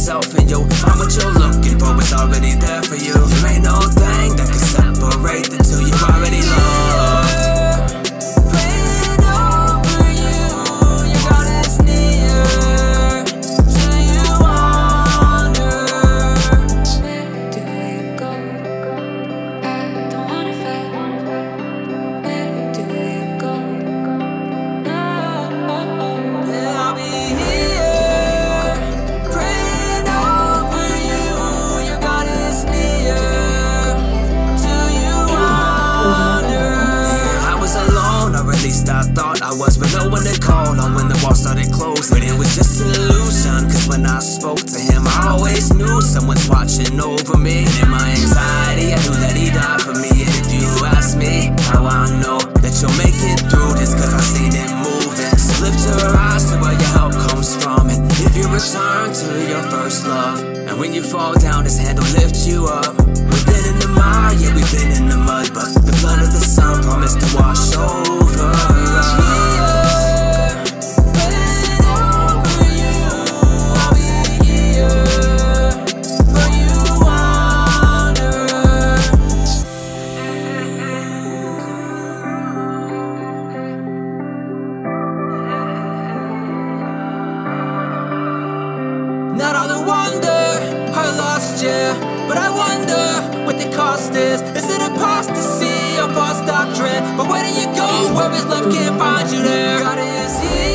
yourself and you'll find what you're looking for. It's already there for you. There ain't no thing that can separate the two. You're already loved. I thought I was, but no one to call on when the wall started closing. But it was just an illusion, cause when I spoke to him, I always knew someone's watching over me. And in my anxiety, I knew that he died for me. And if you ask me how I know that you'll make it through this, cause I seen it moving. So lift your eyes to where your help comes from. And if you return to your first love, and when you fall down, his hand will lift you up. We've been in the mire, yeah, we've been in the mud, but the blood of the sun promised to wash over us. Not all the wonder I lost you, but I wonder what the cost is. Is it apostasy or false doctrine? But where do you go where his love can't find you there? God is here.